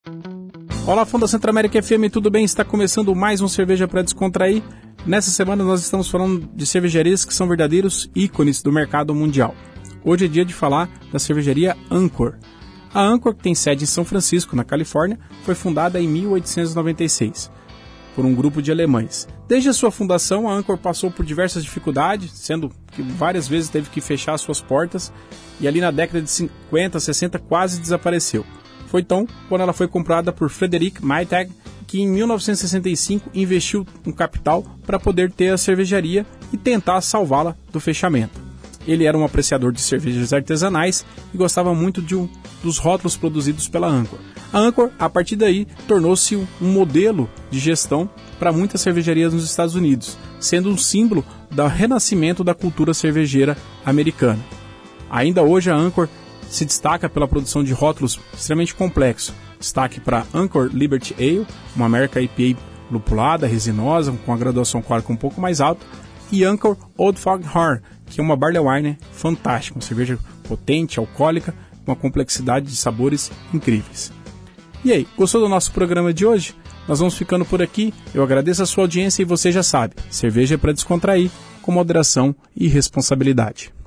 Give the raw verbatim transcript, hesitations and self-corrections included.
Olá, fã da Centro-América F M, tudo bem? Está começando mais um Cerveja para Descontrair. Nessa semana nós estamos falando de cervejarias que são verdadeiros ícones do mercado mundial. Hoje é dia de falar da cervejaria Anchor. A Anchor, que tem sede em São Francisco, na Califórnia, foi fundada em mil oitocentos e noventa e seis por um grupo de alemães. Desde a sua fundação, a Anchor passou por diversas dificuldades, sendo que várias vezes teve que fechar suas portas e ali na década de cinquenta, sessenta quase desapareceu. Foi então quando ela foi comprada por Frederick Maytag, que em mil novecentos e sessenta e cinco investiu um capital para poder ter a cervejaria e tentar salvá-la do fechamento. Ele era um apreciador de cervejas artesanais e gostava muito de um, dos rótulos produzidos pela Anchor. A Anchor, a partir daí, tornou-se um modelo de gestão para muitas cervejarias nos Estados Unidos, sendo um símbolo do renascimento da cultura cervejeira americana. Ainda hoje a Anchor se destaca pela produção de rótulos extremamente complexos. Destaque para Anchor Liberty Ale, uma American I P A lupulada, resinosa, com a graduação alcoólica um pouco mais alta, e Anchor Old Foghorn, que é uma barley wine fantástica, uma cerveja potente, alcoólica, com uma complexidade de sabores incríveis. E aí, gostou do nosso programa de hoje? Nós vamos ficando por aqui. Eu agradeço a sua audiência e você já sabe, cerveja é para descontrair, com moderação e responsabilidade.